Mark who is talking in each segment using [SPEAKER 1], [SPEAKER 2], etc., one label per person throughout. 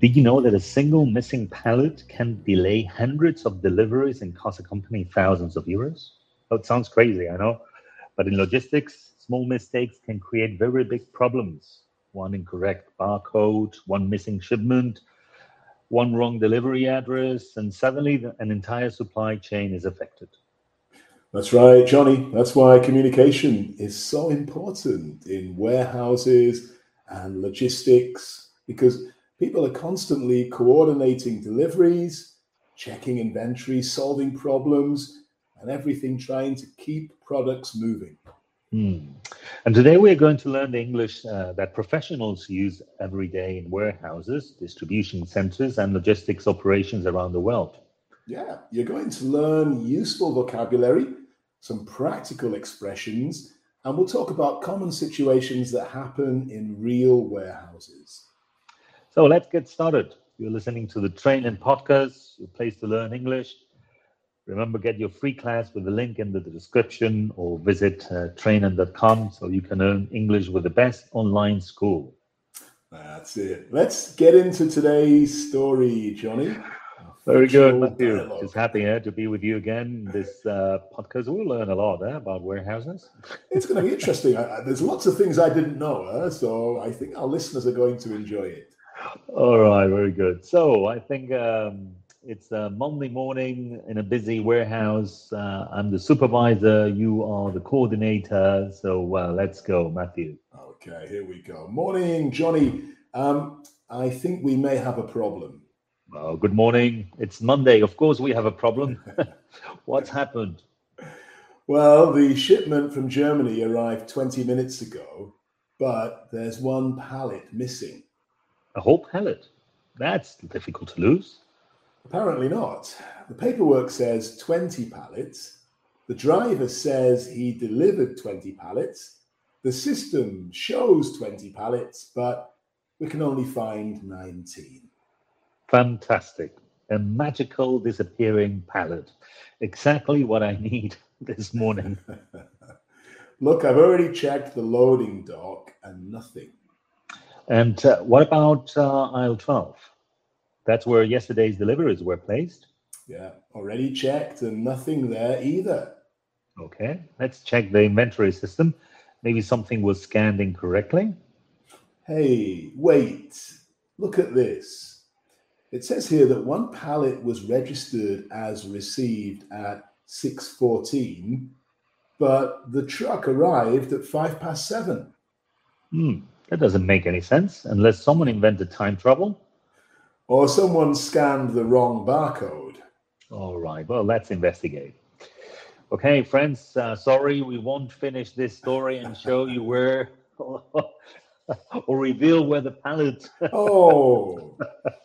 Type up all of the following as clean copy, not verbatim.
[SPEAKER 1] Did you know that a single missing pallet can delay hundreds of deliveries and cost a company thousands of euros? Oh, it sounds crazy, I know. But in logistics, small mistakes can create very big problems. One incorrect barcode, one missing shipment, one wrong delivery address, and suddenly an entire supply chain is affected.
[SPEAKER 2] That's right, Johnny. That's why communication is so important in warehouses and logistics, because people are constantly coordinating deliveries, checking inventory, solving problems, and everything trying to keep products moving.
[SPEAKER 1] Hmm. And today we are going to learn the English that professionals use every day in warehouses, distribution centers, and logistics operations around the world.
[SPEAKER 2] Yeah, you're going to learn useful vocabulary, some practical expressions, and we'll talk about common situations that happen in real warehouses.
[SPEAKER 1] So let's get started. You're listening to the Train and Podcast, your place to learn English. Remember, get your free class with the link in the description or visit trainen.com so you can learn English with the best online school.
[SPEAKER 2] That's it. Let's get into today's story, Johnny.
[SPEAKER 1] Very good,
[SPEAKER 2] Fictional
[SPEAKER 1] Matthew.
[SPEAKER 2] dialogue.
[SPEAKER 1] Just happy to be with you again. This podcast, we'll learn a lot about warehouses.
[SPEAKER 2] It's going to be interesting. There's lots of things I didn't know, so I think our listeners are going to enjoy it.
[SPEAKER 1] All right, very good. So I think it's a Monday morning in a busy warehouse. I'm the supervisor, you are the coordinator. So let's go, Matthew.
[SPEAKER 2] Okay, here we go. Morning, Johnny. I think we may have a problem.
[SPEAKER 1] Well, good morning. It's Monday. Of course, we have a problem. What's happened?
[SPEAKER 2] Well, the shipment from Germany arrived 20 minutes ago, but there's one pallet missing.
[SPEAKER 1] A whole pallet? That's difficult to lose.
[SPEAKER 2] Apparently not. The paperwork says 20 pallets. The driver says he delivered 20 pallets. The system shows 20 pallets, but we can only find 19.
[SPEAKER 1] Fantastic. A magical disappearing pallet. Exactly what I need this morning.
[SPEAKER 2] Look, I've already checked the loading dock and nothing.
[SPEAKER 1] And what about aisle 12? That's where yesterday's deliveries were placed.
[SPEAKER 2] Yeah, already checked and nothing there either.
[SPEAKER 1] Okay, let's check the inventory system. Maybe something was scanned incorrectly.
[SPEAKER 2] Hey, wait, look at this. It says here that one pallet was registered as received at 6:14, but the truck arrived at 7:05.
[SPEAKER 1] That doesn't make any sense unless someone invented time travel.
[SPEAKER 2] Or someone scanned the wrong barcode.
[SPEAKER 1] All right, well, let's investigate. Okay, friends, sorry, we won't finish this story and show you where or reveal where the pallet.
[SPEAKER 2] Oh.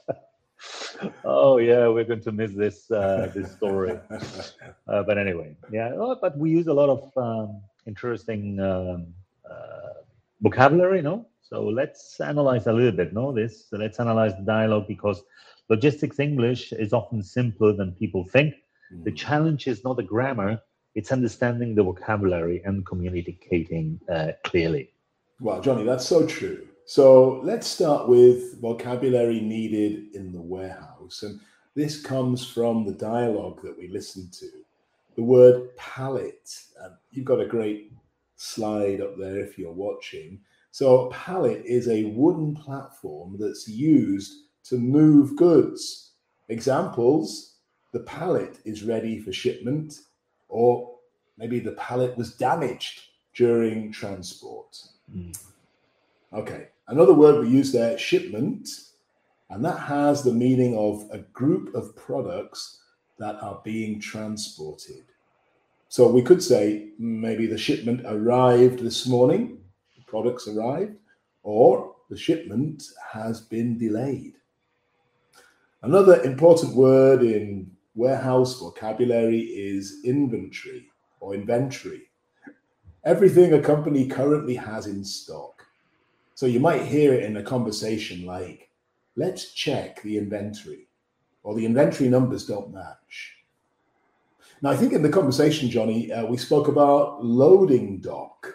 [SPEAKER 1] Oh yeah, we're going to miss this this story. But anyway, yeah. But we use a lot of interesting vocabulary, no? So let's analyze a little bit, no? So let's analyze the dialogue because logistics English is often simpler than people think. The challenge is not the grammar; it's understanding the vocabulary and communicating clearly.
[SPEAKER 2] Well, Johnny, that's so true. So let's start with vocabulary needed in the warehouse. And this comes from the dialogue that we listened to. The word pallet. You've got a great slide up there if you're watching. So a pallet is a wooden platform that's used to move goods. Examples, the pallet is ready for shipment, or maybe the pallet was damaged during transport. Okay, another word we use there, shipment, and that has the meaning of a group of products that are being transported. So we could say maybe the shipment arrived this morning, the products arrived, or the shipment has been delayed. Another important word in warehouse vocabulary is inventory or inventory. Everything a company currently has in stock. So you might hear it in a conversation like, let's check the inventory, or the inventory numbers don't match. Now, I think in the conversation, Johnny, we spoke about loading dock.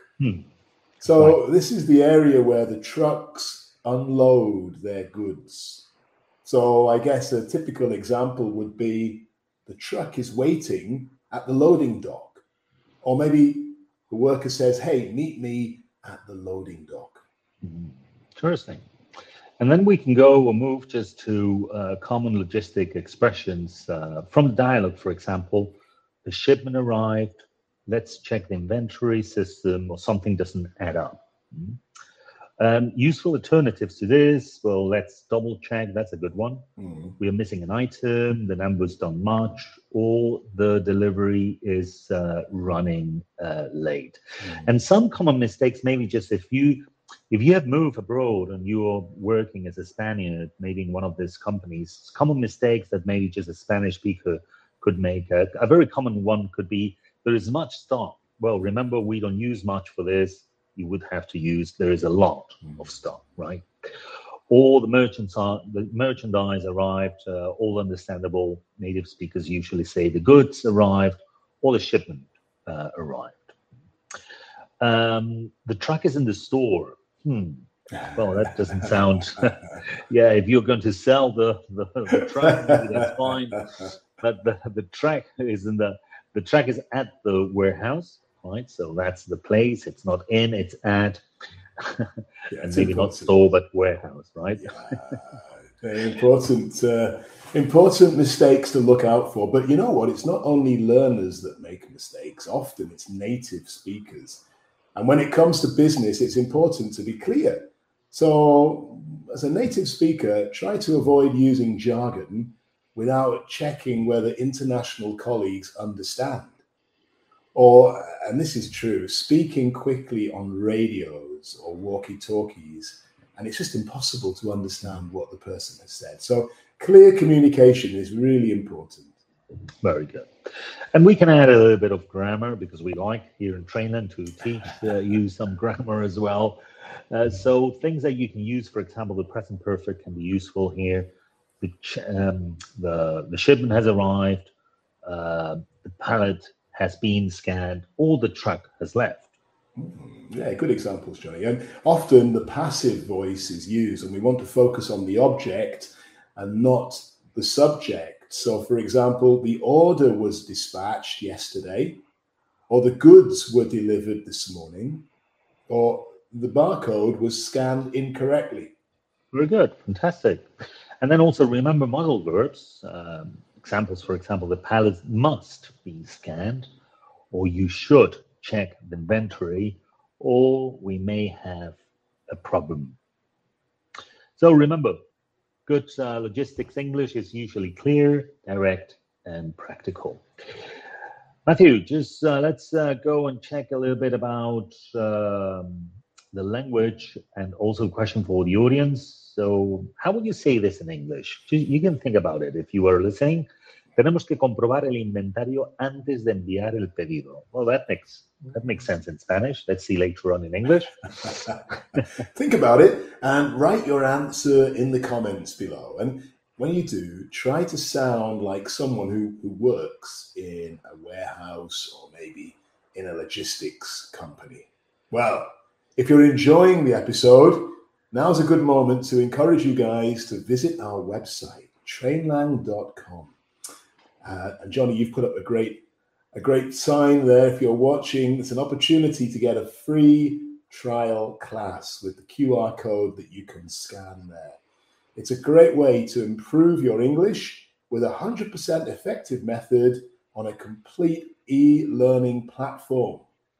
[SPEAKER 2] So this is the area where the trucks unload their goods. So I guess a typical example would be the truck is waiting at the loading dock. Or maybe the worker says, hey, meet me at the loading dock.
[SPEAKER 1] Interesting. And then we can go or move just to common logistic expressions from the dialogue, for example, the shipment arrived, let's check the inventory system, or something doesn't add up. Useful alternatives to this, well, let's double check, that's a good one. We are missing an item, the numbers don't match, or the delivery is running late. And some common mistakes, maybe just if you have moved abroad and you're working as a Spaniard, maybe in one of these companies, common mistakes that maybe just a Spanish speaker could make. A very common one could be, there is much stock. Well, remember, we don't use much for this. You would have to use, there is a lot of stock, right? Or the merchandise arrived, all understandable. Native speakers usually say the goods arrived or the shipment arrived. The truck is in the store. Well, that doesn't sound, yeah, if you're going to sell the truck, maybe that's fine. But the truck is at the warehouse, right? So that's the place. It's not in, it's at, and maybe not store, but warehouse, right?
[SPEAKER 2] Very important mistakes to look out for. But you know what? It's not only learners that make mistakes. Often it's native speakers. And when it comes to business, it's important to be clear. So as a native speaker, try to avoid using jargon without checking whether international colleagues understand. Or, and this is true, speaking quickly on radios or walkie-talkies, and it's just impossible to understand what the person has said. So clear communication is really important.
[SPEAKER 1] Very good. And we can add a little bit of grammar because we like here in Trainland to teach you some grammar as well. So things that you can use, for example, the present perfect can be useful here. The shipment has arrived, the pallet has been scanned, or the truck has left.
[SPEAKER 2] Yeah, good examples, Johnny. And often the passive voice is used, and we want to focus on the object and not the subject. So, for example, the order was dispatched yesterday, or the goods were delivered this morning, or the barcode was scanned incorrectly.
[SPEAKER 1] Very good. Fantastic. And then also remember modal verbs. Examples, for example, the pallet must be scanned, or you should check the inventory, or we may have a problem. So remember, good logistics English is usually clear, direct, and practical. Matthew, just let's go and check a little bit about the language, and also a question for the audience. So how would you say this in English? You can think about it if you are listening. Tenemos que comprobar el inventario antes de enviar el pedido. Well, that makes sense in Spanish. Let's see later on in English.
[SPEAKER 2] Think about it and write your answer in the comments below. And when you do, try to sound like someone who works in a warehouse or maybe in a logistics company. Well, if you're enjoying the episode, now's a good moment to encourage you guys to visit our website, trainlang.com. And Johnny, you've put up a great sign there. If you're watching, it's an opportunity to get a free trial class with the QR code that you can scan there. It's a great way to improve your English with a 100% effective method on a complete e-learning platform.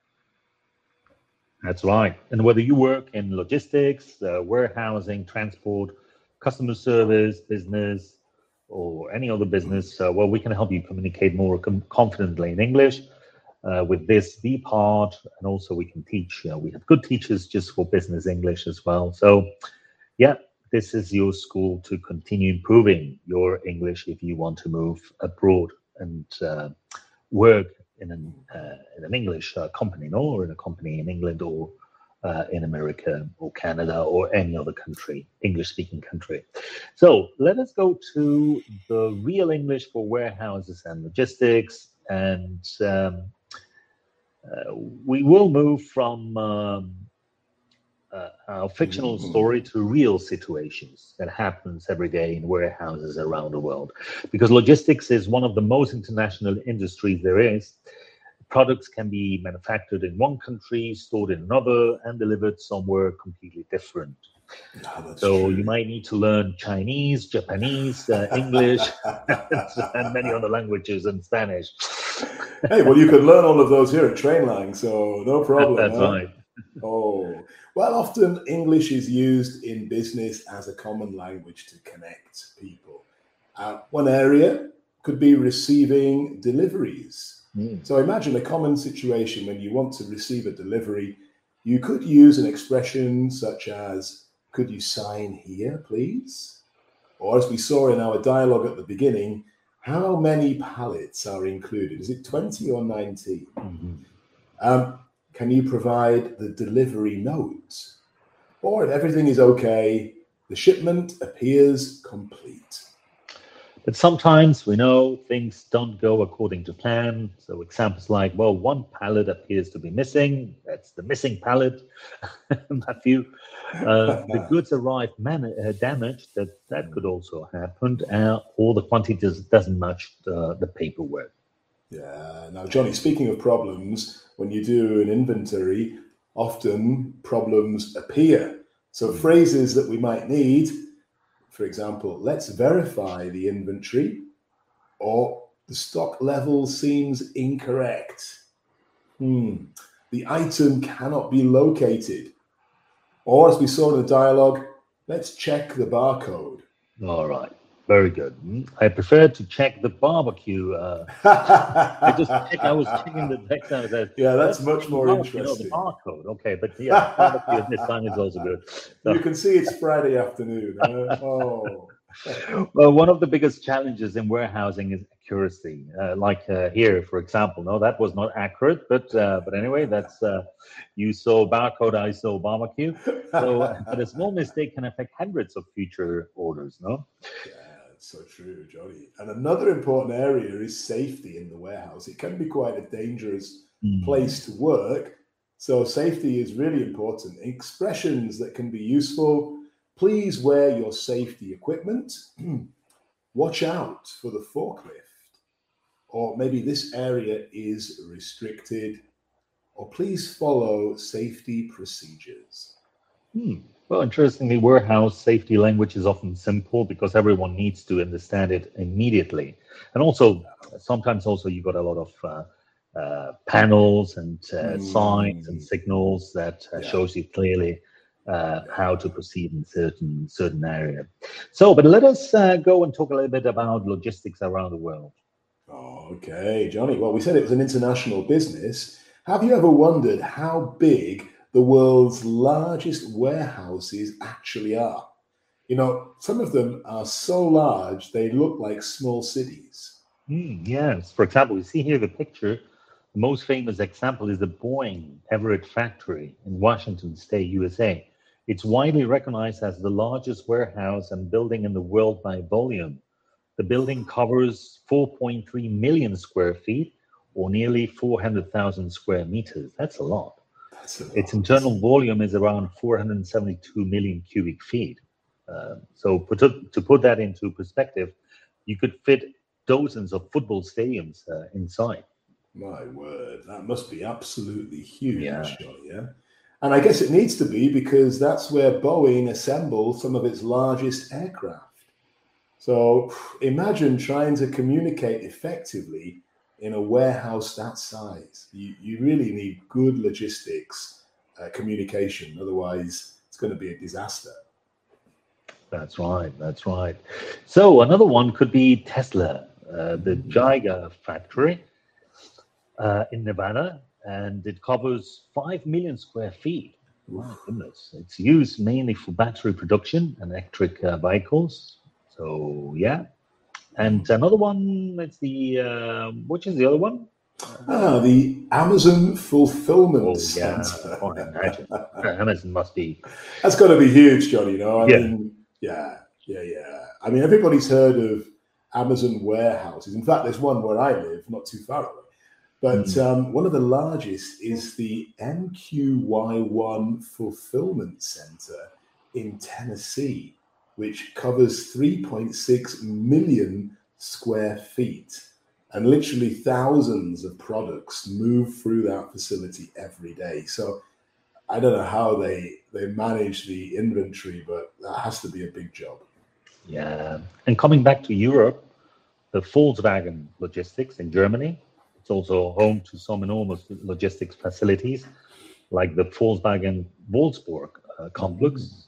[SPEAKER 1] That's right. And whether you work in logistics, warehousing, transport, customer service, business, or any other business, well, we can help you communicate more confidently in English with this B part. And also we can teach, we have good teachers just for business English as well. So yeah, this is your school to continue improving your English if you want to move abroad and work in an English company, or in a company in England, or in America or Canada or any other country, English-speaking country. So let us go to the real English for warehouses and logistics, and we will move from our fictional story to real situations that happens every day in warehouses around the world. Because logistics is one of the most international industries there is. Products can be manufactured in one country, stored in another, and delivered somewhere completely different. So you might need to learn Chinese, Japanese, English, and many other languages, and Spanish.
[SPEAKER 2] Hey, well, you could learn all of those here at Trainlang, so no problem.
[SPEAKER 1] That's right.
[SPEAKER 2] Oh, well, often English is used in business as a common language to connect people. One area could be receiving deliveries. So imagine a common situation when you want to receive a delivery. You could use an expression such as, "Could you sign here, please?" Or as we saw in our dialogue at the beginning, how many pallets are included? Is it 20 or 19? Can you provide the delivery note? Or if everything is okay, the shipment appears complete.
[SPEAKER 1] But sometimes we know things don't go according to plan. So examples like, well, one pallet appears to be missing. That's the missing pallet, Matthew. The goods arrive damaged. That could also happen. Or the quantity doesn't match the paperwork.
[SPEAKER 2] Yeah. Now, Johnny, speaking of problems, when you do an inventory, often problems appear. So phrases that we might need, for example, let's verify the inventory, or the stock level seems incorrect. The item cannot be located. Or as we saw in the dialogue, let's check the barcode.
[SPEAKER 1] All right. Very good. I prefer to check the barbecue. I was checking the text out of that.
[SPEAKER 2] Yeah, that's much more interesting.
[SPEAKER 1] You know, the barcode. Okay, but yeah, barbecue at this time is also good. So,
[SPEAKER 2] you can see it's Friday afternoon. Oh.
[SPEAKER 1] Well, one of the biggest challenges in warehousing is accuracy. Like here, for example. No, that was not accurate, but anyway, that's you saw barcode, I saw barbecue. So, but a small mistake can affect hundreds of future orders. No.
[SPEAKER 2] Yeah. So true, Johnny. And another important area is safety in the warehouse. It can be quite a dangerous place to work. So safety is really important. Expressions that can be useful: please wear your safety equipment. Watch out for the forklift. Or maybe this area is restricted. Or please follow safety procedures.
[SPEAKER 1] Well, interestingly, warehouse safety language is often simple because everyone needs to understand it immediately. And also, sometimes also you got a lot of panels and signs and signals that shows you clearly how to proceed in certain area. So, but let us go and talk a little bit about logistics around the world.
[SPEAKER 2] Okay, Johnny. Well, we said it was an international business. Have you ever wondered how big the world's largest warehouses actually are? You know, some of them are so large, they look like small cities.
[SPEAKER 1] Yes. For example, we see here the picture. The most famous example is the Boeing Everett factory in Washington State, USA. It's widely recognized as the largest warehouse and building in the world by volume. The building covers 4.3 million square feet, or nearly 400,000 square meters. That's a lot. Its internal volume is around 472 million cubic feet. So to put that into perspective, you could fit dozens of football stadiums inside.
[SPEAKER 2] My word, that must be absolutely huge. Yeah. And I guess it needs to be because that's where Boeing assembles some of its largest aircraft. So imagine trying to communicate effectively in a warehouse that size. You really need good logistics communication. Otherwise, it's going to be a disaster.
[SPEAKER 1] That's right. So another one could be Tesla, the Giga factory in Nevada, and it covers 5 million square feet. My goodness. It's used mainly for battery production and electric vehicles. So, yeah. And another one, it's which is the other one?
[SPEAKER 2] The Amazon Fulfillment Center.
[SPEAKER 1] Oh, I imagine. Amazon must be.
[SPEAKER 2] That's got to be huge, Johnny. I mean, yeah. I mean, everybody's heard of Amazon warehouses. In fact, there's one where I live, not too far away. But one of the largest is the MQY1 Fulfillment Center in Tennessee, which covers 3.6 million square feet. And literally thousands of products move through that facility every day. So I don't know how they manage the inventory, but that has to be a big job.
[SPEAKER 1] Yeah. And coming back to Europe, the Volkswagen Logistics in Germany, it's also home to some enormous logistics facilities like the Volkswagen Wolfsburg complex.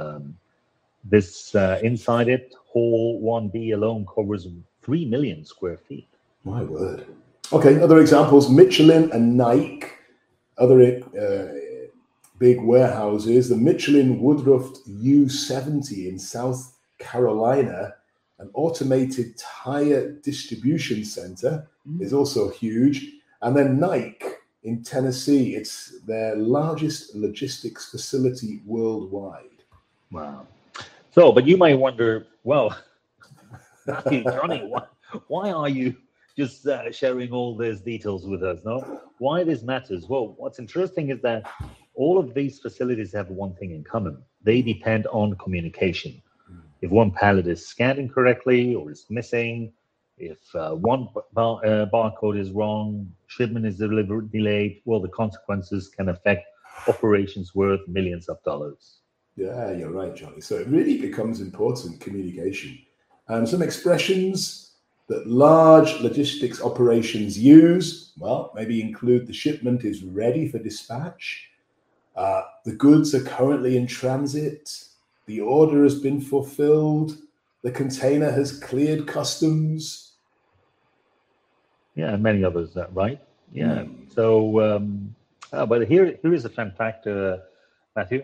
[SPEAKER 1] Inside it, Hall 1B alone covers 3 million square feet.
[SPEAKER 2] My word. Okay, other examples, Michelin and Nike, other big warehouses. The Michelin Woodruff U70 in South Carolina, an automated tire distribution center, is also huge. And then Nike in Tennessee, it's their largest logistics facility worldwide.
[SPEAKER 1] Wow. So, but you might wonder, well, Matthew, Johnny, why are you just sharing all these details with us? No, why this matters? Well, what's interesting is that all of these facilities have one thing in common. They depend on communication. If one pallet is scanned incorrectly or is missing, if one barcode is wrong, shipment is delayed, well, the consequences can affect operations worth millions of dollars.
[SPEAKER 2] Yeah, you're right, Johnny. So it really becomes important, communication. Some expressions that large logistics operations use, well, maybe include the shipment is ready for dispatch, the goods are currently in transit, the order has been fulfilled, the container has cleared customs.
[SPEAKER 1] Yeah, and many others, right? Yeah. So, but here is a fun fact, Matthew.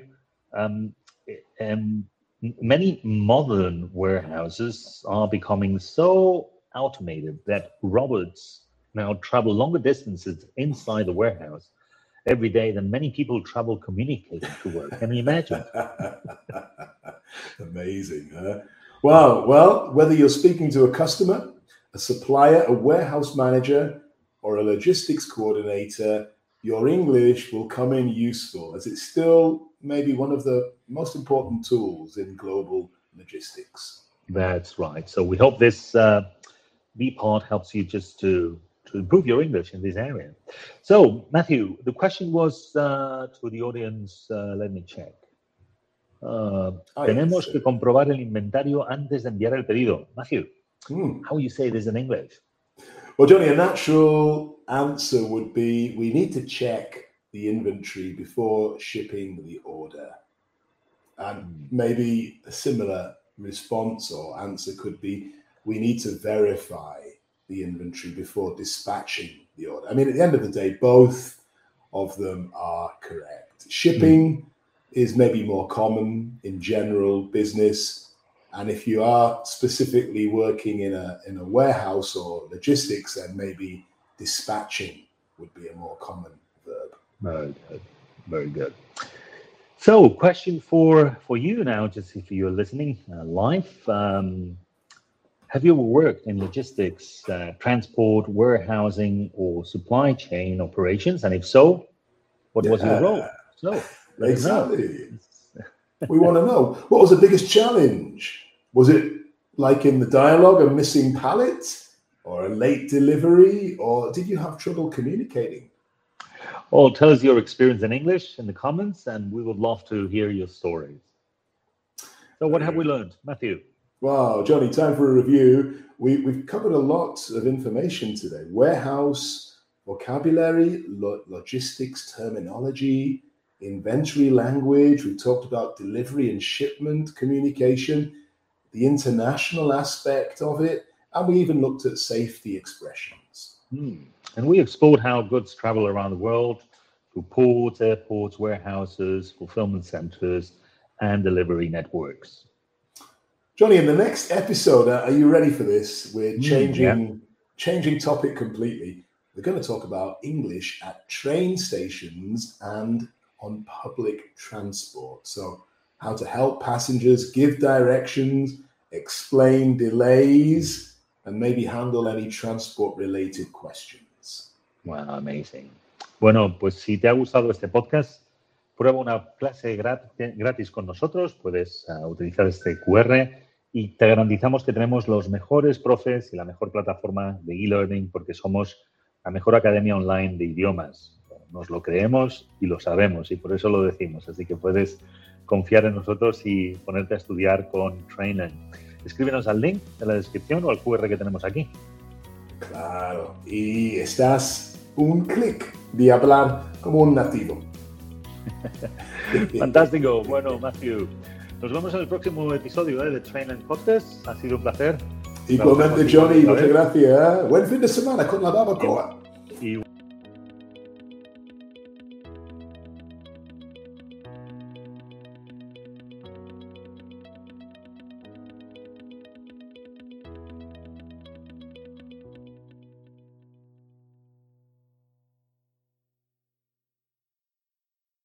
[SPEAKER 1] Many modern warehouses are becoming so automated that robots now travel longer distances inside the warehouse every day than many people travel communicating to work. Can you imagine?
[SPEAKER 2] Amazing, huh? Wow. Well, whether you're speaking to a customer, a supplier, a warehouse manager, or a logistics coordinator, your English will come in useful, as it's still maybe one of the most important tools in global logistics.
[SPEAKER 1] That's right. So we hope this B-part helps you just to improve your English in this area. So, Matthew, the question was to the audience, let me check. Tenemos que comprobar el inventario antes de enviar el pedido. Matthew, how will you say this in English?
[SPEAKER 2] Well, Johnny, a natural answer would be we need to check the inventory before shipping the order. And maybe a similar response or answer could be we need to verify the inventory before dispatching the order. I mean, at the end of the day, both of them are correct. Shipping is maybe more common in general business. And if you are specifically working in a warehouse or logistics, then maybe dispatching would be a more common verb.
[SPEAKER 1] Very good. Very good. So, question for you now, just if you're listening live. Have you ever worked in logistics, transport, warehousing, or supply chain operations? And if so, what was your role? So,
[SPEAKER 2] exactly. We want to know, what was the biggest challenge? Was it like in the dialogue, a missing pallet or a late delivery, or did you have trouble communicating?
[SPEAKER 1] Well, tell us your experience in English in the comments, and we would love to hear your stories. So what have we learned, Matthew?
[SPEAKER 2] Wow, Johnny, time for a review. We've covered a lot of information today. Warehouse, vocabulary, logistics terminology, inventory language. We talked about delivery and shipment communication, the international aspect of it, and we even looked at safety expressions.
[SPEAKER 1] And we explored how goods travel around the world through ports, airports, warehouses, fulfillment centers, and delivery networks.
[SPEAKER 2] Johnny, in the next episode, are you ready for this? We're changing topic completely. We're going to talk about English at train stations and on public transport. So how to help passengers, give directions, explain delays, and maybe handle any transport-related questions.
[SPEAKER 1] Wow, amazing. Bueno, pues si te ha gustado este podcast, prueba una clase gratis con nosotros. Puedes utilizar este QR y te garantizamos que tenemos los mejores profes y la mejor plataforma de e-learning porque somos la mejor academia online de idiomas. Nos lo creemos y lo sabemos y por eso lo decimos. Así que puedes confiar en nosotros y ponerte a estudiar con Trainlang. Escríbenos al link en la descripción o al QR que tenemos aquí.
[SPEAKER 2] Claro, y estás un clic de hablar como un nativo.
[SPEAKER 1] Fantástico. Bueno, Matthew, nos vemos en el próximo episodio de Trainlang Podcast. Ha sido un placer.
[SPEAKER 2] Igualmente, Johnny, muchas gracias. Buen fin de semana con la barbacoa.